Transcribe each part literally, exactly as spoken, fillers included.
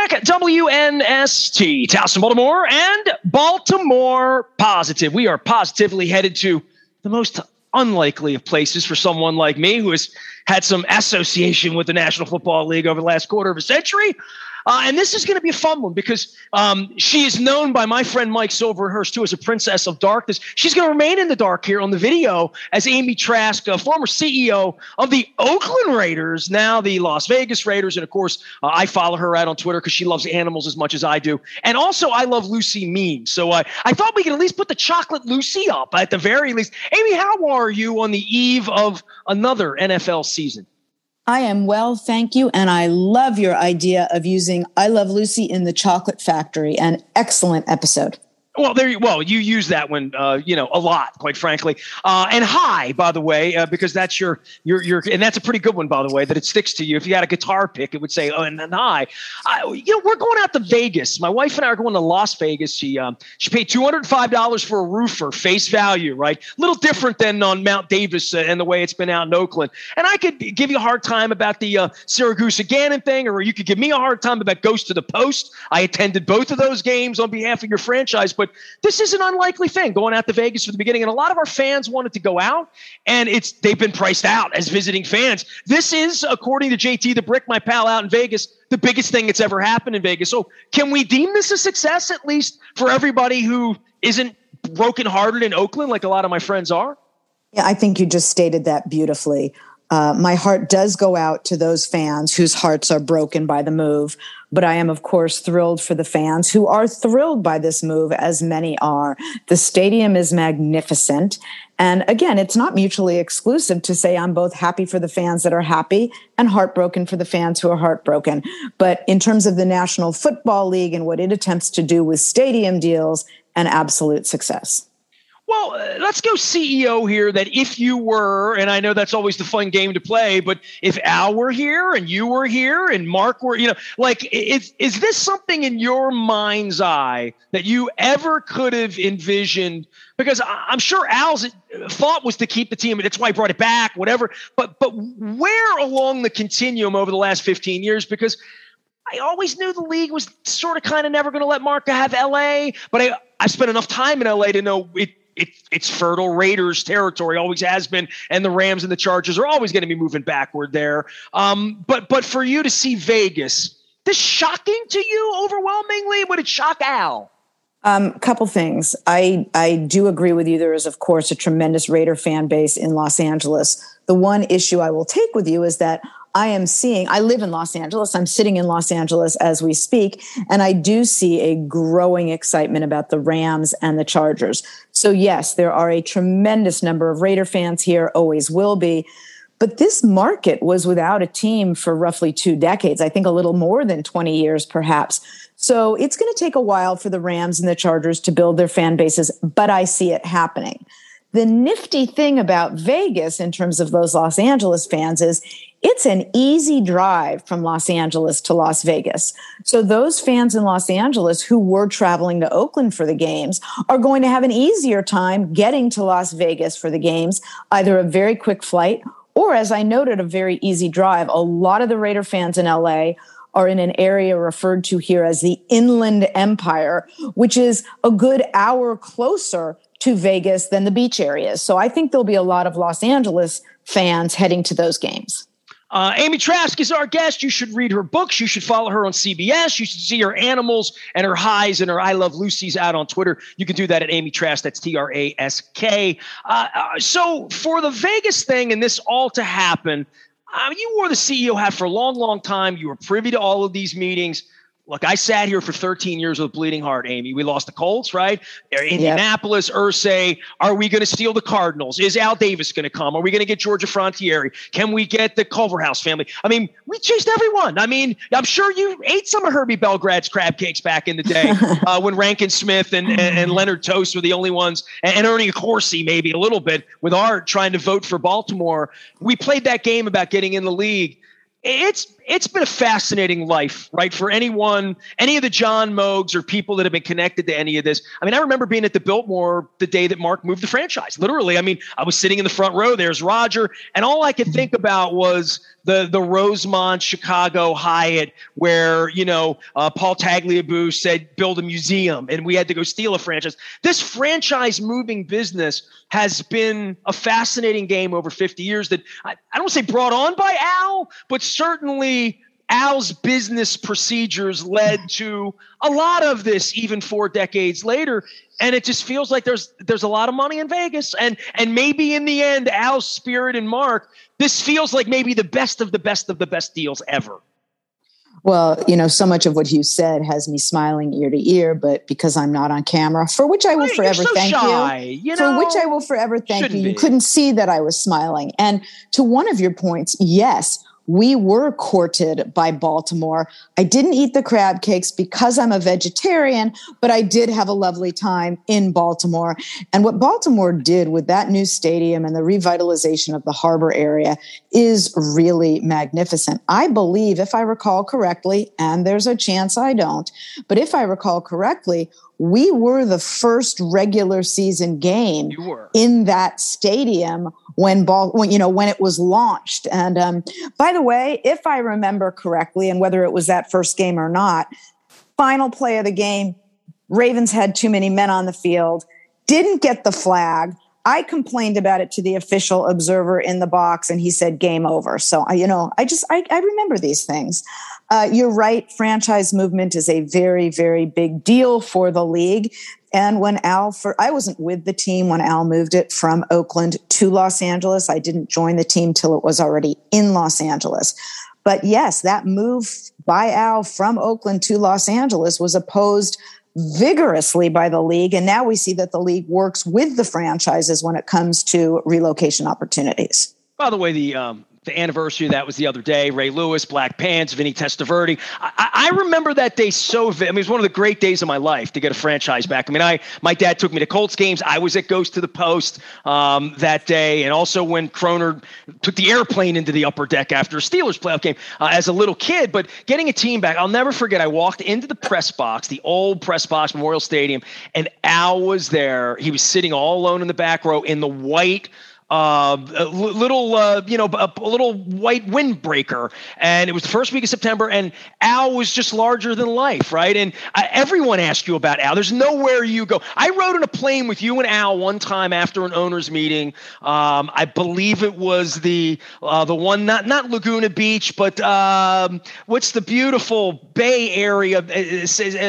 Back at W N S T, Towson, Baltimore, and Baltimore Positive. We are positively headed to the most unlikely of places for someone like me who has had some association with the National Football League over the last quarter of a century. Uh, and this is going to be a fun one because um, she is known by my friend Mike Silverhurst, too, as a princess of darkness. She's going to remain in the dark here on the video as Amy Trask, a former C E O of the Oakland Raiders, now the Las Vegas Raiders. And, of course, uh, I follow her out on Twitter because she loves animals as much as I do. And also, I love Lucy memes. So uh, I thought we could at least put the chocolate Lucy up at the very least. Amy, how are you on the eve of another N F L season? I am well, thank you. And I love your idea of using I Love Lucy in the Chocolate Factory. An excellent episode. Well, there you, well, you use that one, uh, you know, a lot, quite frankly. Uh, and hi, by the way, uh, because that's your, your, your, and that's a pretty good one, by the way, that it sticks to you. If you had a guitar pick, it would say, oh, and then hi. I, you know, we're going out to Vegas. My wife and I are going to Las Vegas. She, um, she paid two hundred five dollars for a roofer, face value, right? A little different than on Mount Davis uh, and the way it's been out in Oakland. And I could give you a hard time about the uh, Syracuse Gannon thing, or you could give me a hard time about Ghost to the Post. I attended both of those games on behalf of your franchise, but this is an unlikely thing going out to Vegas for the beginning. And a lot of our fans wanted to go out, and it's they've been priced out as visiting fans. This is, according to J T the Brick, my pal out in Vegas, the biggest thing that's ever happened in Vegas. So can we deem this a success, at least for everybody who isn't brokenhearted in Oakland like a lot of my friends are? Yeah, I think you just stated that beautifully. Uh, my heart does go out to those fans whose hearts are broken by the move. But I am, of course, thrilled for the fans who are thrilled by this move, as many are. The stadium is magnificent. And again, it's not mutually exclusive to say I'm both happy for the fans that are happy and heartbroken for the fans who are heartbroken. But in terms of the National Football League and what it attempts to do with stadium deals, an absolute success. Well, uh, let's go C E O here, that if you were, and I know that's always the fun game to play, but if Al were here and you were here and Mark were, you know, like, is, is this something in your mind's eye that you ever could have envisioned? Because I'm sure Al's thought was to keep the team, and that's why he brought it back, whatever. But, but where along the continuum over the last fifteen years? Because I always knew the league was sort of kind of never going to let Mark have L A, but I, I spent enough time in L A to know it. It, it's fertile Raiders territory, always has been, and the Rams and the Chargers are always going to be moving backward there. Um, but but for you to see Vegas, this shocking to you overwhelmingly? Would it shock Al? Um, couple things. I, I do agree with you. There is, of course, a tremendous Raider fan base in Los Angeles. The one issue I will take with you is that I am seeing, I live in Los Angeles. I'm sitting in Los Angeles as we speak, and I do see a growing excitement about the Rams and the Chargers. So yes, there are a tremendous number of Raider fans here, always will be. But this market was without a team for roughly two decades, I think a little more than twenty years, perhaps. So it's going to take a while for the Rams and the Chargers to build their fan bases, but I see it happening. The nifty thing about Vegas in terms of those Los Angeles fans is it's an easy drive from Los Angeles to Las Vegas. So those fans in Los Angeles who were traveling to Oakland for the games are going to have an easier time getting to Las Vegas for the games, either a very quick flight or, as I noted, a very easy drive. A lot of the Raider fans in L A are in an area referred to here as the Inland Empire, which is a good hour closer to Vegas than the beach areas. So I think there'll be a lot of Los Angeles fans heading to those games. Uh, Amy Trask is our guest. You should read her books. You should follow her on C B S. You should see her animals and her highs and her I Love Lucy's out on Twitter. You can do that at Amy Trask. That's T R A S K. Uh, uh, so for the Vegas thing and this all to happen, uh, you wore the C E O hat for a long, long time. You were privy to all of these meetings. Look, I sat here for thirteen years with a bleeding heart, Amy. We lost the Colts, right? Indianapolis, yep. Irsay. Are we going to steal the Cardinals? Is Al Davis going to come? Are we going to get Georgia Frontiere? Can we get the Culverhouse family? I mean, we chased everyone. I mean, I'm sure you ate some of Herbie Belgrade's crab cakes back in the day uh, when Rankin Smith and, and, and Leonard Toast were the only ones, and, and Ernie Accorsi maybe a little bit with Art trying to vote for Baltimore. We played that game about getting in the league. It's it's been a fascinating life, right? For anyone, any of the John Mogs or people that have been connected to any of this. I mean, I remember being at the Biltmore the day that Mark moved the franchise. Literally, I mean, I was sitting in the front row. There's Roger, and all I could think about was the the Rosemont Chicago Hyatt where, you know, uh, Paul Tagliabue said build a museum and we had to go steal a franchise. This franchise moving business has been a fascinating game over fifty years that I, I don't say brought on by Al, but certainly Al's business procedures led to a lot of this even four decades later. And it just feels like there's there's a lot of money in Vegas. And and maybe in the end, Al's spirit and Mark, this feels like maybe the best of the best of the best deals ever. Well, you know, so much of what you said has me smiling ear to ear, but because I'm not on camera, for which I will Wait, forever so thank shy, you, you for know, which I will forever thank you. You be. couldn't see that I was smiling. And to one of your points, yes, we were courted by Baltimore. I didn't eat the crab cakes because I'm a vegetarian, but I did have a lovely time in Baltimore. And what Baltimore did with that new stadium and the revitalization of the harbor area is really magnificent. I believe, if I recall correctly, and there's a chance I don't, but if I recall correctly, we were the first regular season game in that stadium when ball, when, you know, when it was launched. And um, by the way, if I remember correctly, and whether it was that first game or not, final play of the game, Ravens had too many men on the field, didn't get the flag. I complained about it to the official observer in the box, and he said, game over. So, you know, I just, I, I remember these things. Uh, you're right. Franchise movement is a very, very big deal for the league. And when Al, for, I wasn't with the team when Al moved it from Oakland to Los Angeles. I didn't join the team till it was already in Los Angeles. But yes, that move by Al from Oakland to Los Angeles was opposed vigorously by the league. And now we see that the league works with the franchises when it comes to relocation opportunities. By the way, the um, the anniversary of that was the other day. Ray Lewis, Black Pants, Vinny Testaverde. I, I remember that day so vividly. I mean, it was one of the great days of my life to get a franchise back. I mean, I my dad took me to Colts games. I was at Ghost to the Post um, that day, and also when Croner took the airplane into the upper deck after a Steelers playoff game uh, as a little kid. But getting a team back, I'll never forget. I walked into the press box, the old press box, Memorial Stadium, and Al was there. He was sitting all alone in the back row in the white Uh, a little, uh, you know, a, a little white windbreaker. And it was the first week of September, and Al was just larger than life, right? And uh, everyone asked you about Al. There's nowhere you go. I rode in a plane with you and Al one time after an owners meeting. Um, I believe it was the uh, the one, not not Laguna Beach, but um, what's the beautiful Bay Area, uh,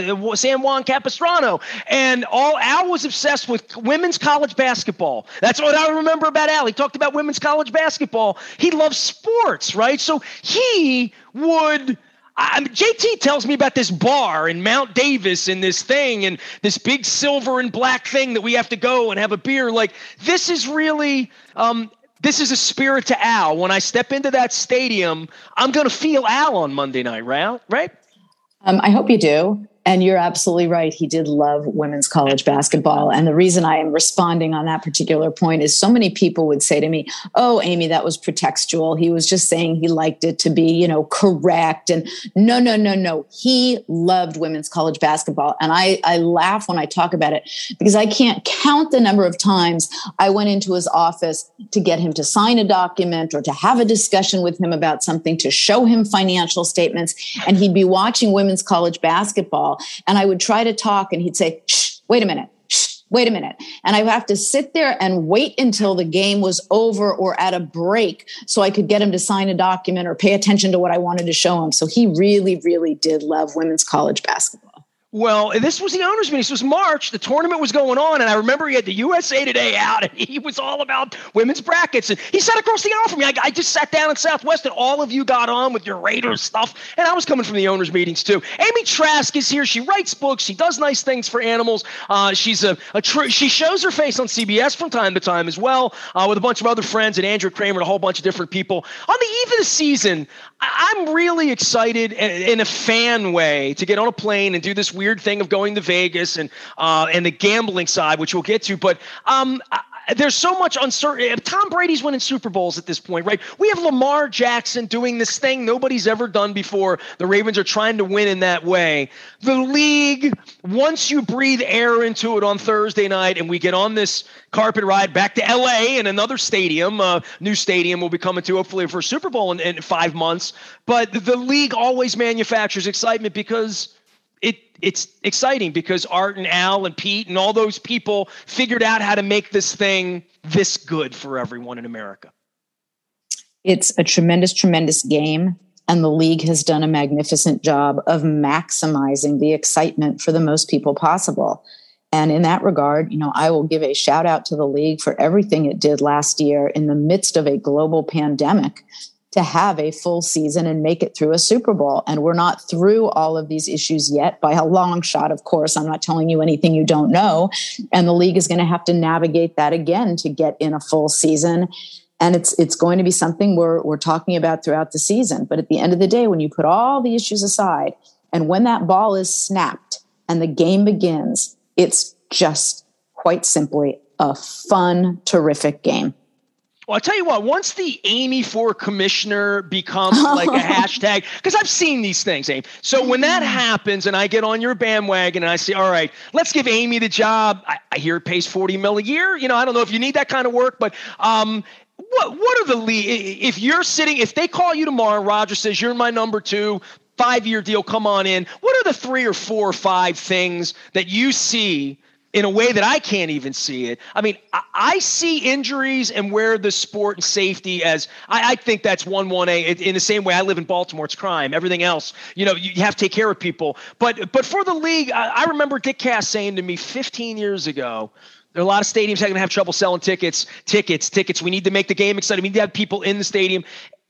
San Juan Capistrano. And all Al was obsessed with women's college basketball. That's what I remember about Al. He talked about women's college basketball. He loves sports, right? So he would, I mean, J T tells me about this bar in Mount Davis and this thing and this big silver and black thing that we have to go and have a beer. Like, this is really, um, this is a spirit to Al. When I step into that stadium, I'm going to feel Al on Monday night, right? Um, I hope you do. And you're absolutely right. He did love women's college basketball. And the reason I am responding on that particular point is so many people would say to me, oh, Amy, that was pretextual. He was just saying he liked it to be, you know, correct. And no, no, no, no. He loved women's college basketball. And I, I laugh when I talk about it because I can't count the number of times I went into his office to get him to sign a document or to have a discussion with him about something, to show him financial statements. And he'd be watching women's college basketball. And I would try to talk and he'd say, shh, wait a minute, shh, wait a minute. And I would have to sit there and wait until the game was over or at a break so I could get him to sign a document or pay attention to what I wanted to show him. So he really, really did love women's college basketball. Well, this was the owners' meeting. This was March. The tournament was going on, and I remember he had the U S A Today out, and he was all about women's brackets. And he sat across the aisle from me. I, I just sat down in Southwest, and all of you got on with your Raiders stuff, and I was coming from the owners' meetings too. Amy Trask is here. She writes books. She does nice things for animals. Uh, she's a, a tr- she shows her face on C B S from time to time as well, uh, with a bunch of other friends and Andrew Kramer and a whole bunch of different people. On the eve of the season, I- I'm really excited in a fan way to get on a plane and do this weird thing of going to Vegas and uh, and the gambling side, which we'll get to. But um, there's so much uncertainty. Tom Brady's winning Super Bowls at this point, right? We have Lamar Jackson doing this thing nobody's ever done before. The Ravens are trying to win in that way. The league, once you breathe air into it on Thursday night and we get on this carpet ride back to L A and another stadium, uh, new stadium will be coming to hopefully for a Super Bowl in, in five months. But the league always manufactures excitement because it it's exciting because Art and Al and Pete and all those people figured out how to make this thing this good for everyone in America. It's a tremendous, tremendous game. And the league has done a magnificent job of maximizing the excitement for the most people possible. And in that regard, you know, I will give a shout out to the league for everything it did last year in the midst of a global pandemic to have a full season and make it through a Super Bowl. And we're not through all of these issues yet by a long shot, of course. I'm not telling you anything you don't know. And the league is going to have to navigate that again to get in a full season. And it's it's going to be something we're we're talking about throughout the season. But at the end of the day, when you put all the issues aside, and when that ball is snapped and the game begins, it's just quite simply a fun, terrific game. Well, I'll tell you what, once the Amy for commissioner becomes like a hashtag, because I've seen these things, Amy. So when that happens and I get on your bandwagon and I say, all right, let's give Amy the job. I, I hear it pays forty mil a year. You know, I don't know if you need that kind of work, but um, what what are the league? If you're sitting, if they call you tomorrow, Roger says, you're my number two, five-year deal, come on in. What are the three or four or five things that you see in a way that I can't even see it? I mean, I, I see injuries and where the sport and safety as I, I think that's one one A. In the same way, I live in Baltimore, it's crime. Everything else, you know, you, you have to take care of people. But but for the league, I, I remember Dick Cass saying to me fifteen years ago, there are a lot of stadiums that are going to have trouble selling tickets, tickets, tickets. We need to make the game exciting. We need to have people in the stadium.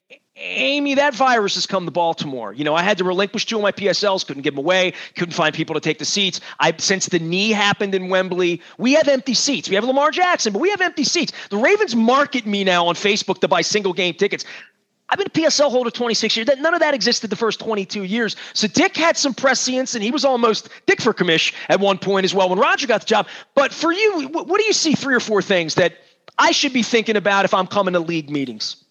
Amy, that virus has come to Baltimore. You know, I had to relinquish two of my P S Ls, couldn't give them away, couldn't find people to take the seats. I, since the knee happened in Wembley, we have empty seats. We have Lamar Jackson, but we have empty seats. The Ravens market me now on Facebook to buy single game tickets. I've been a P S L holder twenty-six years. None of that existed the first twenty-two years. So Dick had some prescience, and he was almost Dick for commish at one point as well when Roger got the job. But for you, what do you see three or four things that I should be thinking about if I'm coming to league meetings?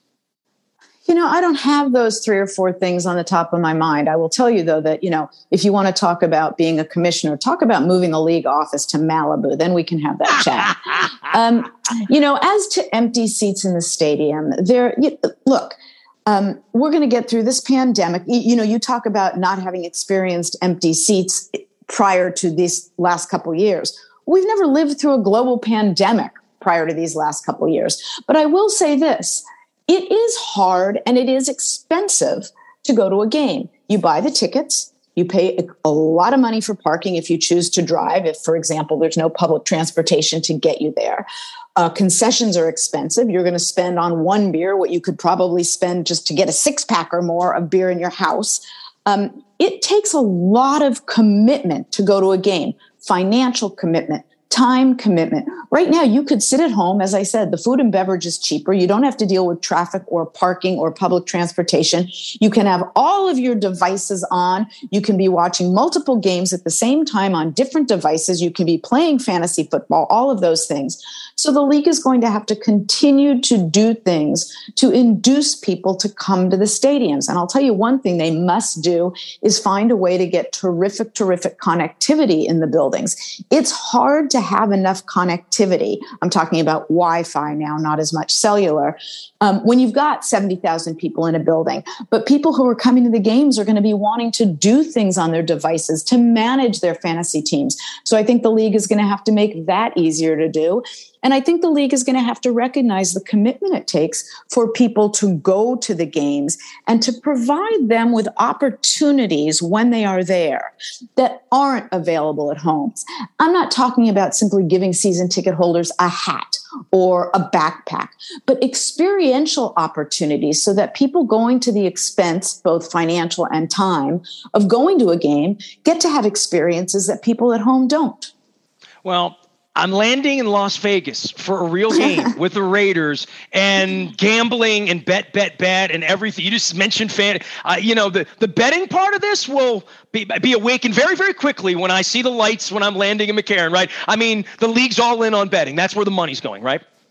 You know, I don't have those three or four things on the top of my mind. I will tell you, though, that, you know, if you want to talk about being a commissioner, talk about moving the league office to Malibu, then we can have that chat. um, you know, as to empty seats in the stadium, there, you, look, um, we're going to get through this pandemic. You, you know, you talk about not having experienced empty seats prior to these last couple of years. We've never lived through a global pandemic prior to these last couple of years. But I will say this. It is hard and it is expensive to go to a game. You buy the tickets, you pay a lot of money for parking if you choose to drive. If, for example, there's no public transportation to get you there. Uh, concessions are expensive. You're going to spend on one beer what you could probably spend just to get a six pack or more of beer in your house. Um, it takes a lot of commitment to go to a game, financial commitment, time commitment. Right now, you could sit at home. As I said, the food and beverage is cheaper. You don't have to deal with traffic or parking or public transportation. You can have all of your devices on. You can be watching multiple games at the same time on different devices. You can be playing fantasy football, all of those things. So the league is going to have to continue to do things to induce people to come to the stadiums. And I'll tell you one thing they must do is find a way to get terrific, terrific connectivity in the buildings. It's hard to have enough connectivity. I'm talking about Wi-Fi now, not as much cellular. Um, when you've got seventy thousand people in a building, but people who are coming to the games are going to be wanting to do things on their devices to manage their fantasy teams. So I think the league is going to have to make that easier to do. And I think the league is going to have to recognize the commitment it takes for people to go to the games and to provide them with opportunities when they are there that aren't available at homes. I'm not talking about simply giving season ticket holders a hat or a backpack, but experiential opportunities so that people going to the expense, both financial and time, of going to a game get to have experiences that people at home don't. Well, I'm landing in Las Vegas for a real game with the Raiders and gambling and bet, bet, bet and everything. You just mentioned fan. Uh, you know, the, the betting part of this will be, be awakened very, very quickly when I see the lights when I'm landing in McCarran, right? I mean, the league's all in on betting. That's where the money's going, right?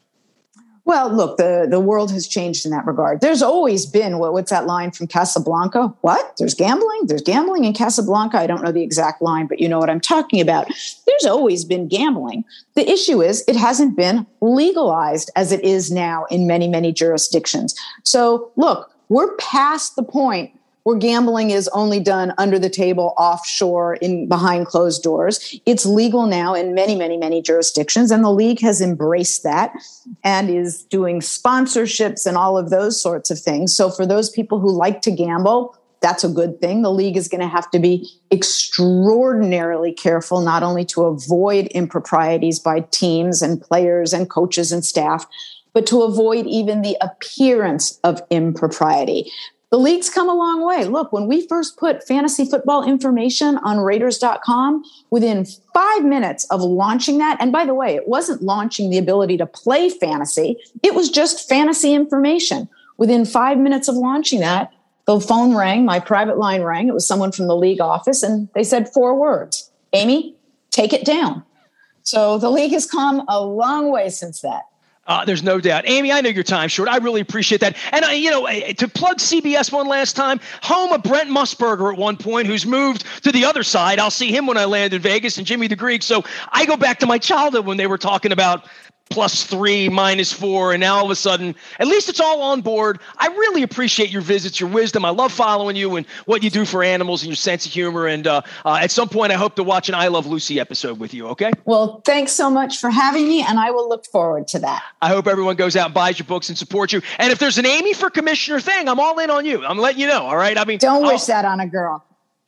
Well, look, the, the world has changed in that regard. There's always been, what, what's that line from Casablanca? What? There's gambling? There's gambling in Casablanca? I don't know the exact line, but you know what I'm talking about. There's always been gambling. The issue is it hasn't been legalized as it is now in many, many jurisdictions. So look, we're past the point where gambling is only done under the table, offshore, in behind closed doors. It's legal now in many, many, many jurisdictions, and the league has embraced that and is doing sponsorships and all of those sorts of things. So for those people who like to gamble, that's a good thing. The league is going to have to be extraordinarily careful, not only to avoid improprieties by teams and players and coaches and staff, but to avoid even the appearance of impropriety. The league's come a long way. Look, when we first put fantasy football information on Raiders dot com, within five minutes of launching that, and by the way, it wasn't launching the ability to play fantasy, it was just fantasy information. Within five minutes of launching that, the phone rang, my private line rang. It was someone from the league office, and they said four words: Amy, take it down. So the league has come a long way since that. Uh, there's no doubt. Amy, I know your time's short. I really appreciate that. And, uh, you know, to plug C B S one last time, home of Brent Musburger at one point, who's moved to the other side. I'll see him when I land in Vegas, and Jimmy the Greek. So I go back to my childhood when they were talking about plus three, minus four, and now all of a sudden, at least it's all on board. I really appreciate your visits, your wisdom. I love following you and what you do for animals and your sense of humor. And uh, uh, at some point, I hope to watch an I Love Lucy episode with you, okay? Well, thanks so much for having me, and I will look forward to that. I hope everyone goes out and buys your books and supports you. And if there's an Amy for Commissioner thing, I'm all in on you. I'm letting you know, all right? I mean, Don't I'll- wish that on a girl.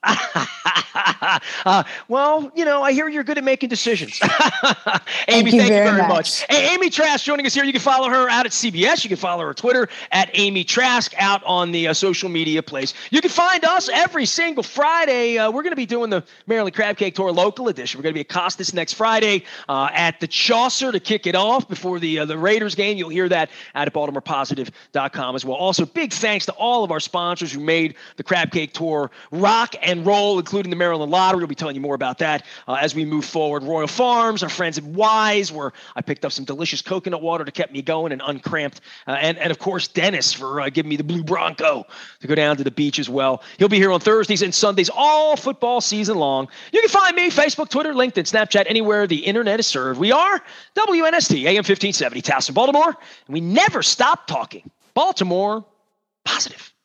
uh, well, you know, I hear you're good at making decisions. Amy, thank you thank very, you very much. much. Hey, Amy Trask joining us here. You can follow her out at C B S. You can follow her on Twitter at Amy Trask, out on the uh, social media place. You can find us every single Friday. Uh, we're going to be doing the Maryland Crab Cake Tour local edition. We're going to be at Costas next Friday uh, at the Chaucer to kick it off before the uh, the Raiders game. You'll hear that out at Baltimore Positive dot com as well. Also, big thanks to all of our sponsors who made the Crab Cake Tour rock and roll, including the Maryland Lottery. We'll be telling you more about that uh, as we move forward. Royal Farms, our friends at Wise, where I picked up some delicious coconut water to keep me going and uncramped. Uh, and, and, of course, Dennis for uh, giving me the Blue Bronco to go down to the beach as well. He'll be here on Thursdays and Sundays all football season long. You can find me, Facebook, Twitter, LinkedIn, Snapchat, anywhere the internet is served. We are W N S T, A M fifteen seventy, Towson, Baltimore. And we never stop talking Baltimore Positive.